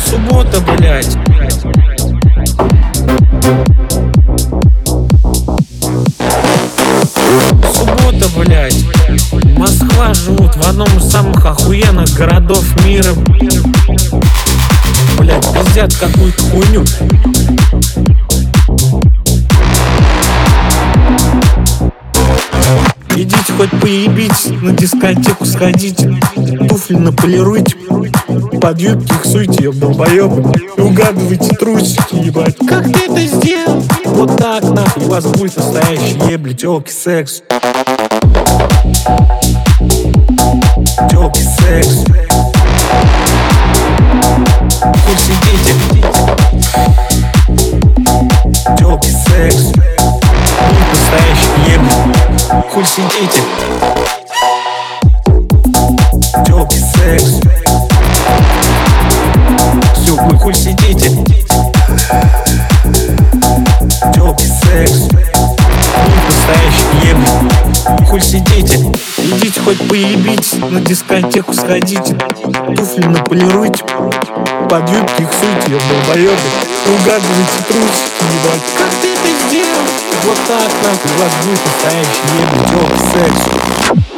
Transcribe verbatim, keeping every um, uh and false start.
Суббота, блядь. Суббота, блядь. Москва живут в одном из самых охуенных городов мира. Блядь, пиздят какую-то хуйню. Идите хоть поебитесь, на дискотеку сходите, туфли наполируйте, под юбки их суйте, еб долбоебы, и угадывайте трусики, ебать. Как ты это сделал? Вот так, нахуй, у вас будет настоящий ебли, тёлки, секс. Тёлки, секс. Хуй сидите. Тёлки, секс. Будет настоящий ебли. Хуй сидите. Тёлки, секс. Всё, вы хуй сидите. Тёлки, секс. Будет настоящий ебли. Хуй сидите. Идите хоть поебитесь, на дискотеку сходите, туфли наполируйте, под юбки их суйте, еб долбоёбы, и угадывайте трусики, ебать. Как ты это сделал? Вот так, нахуй, у вас будет настоящий ебли, тёлки, секс.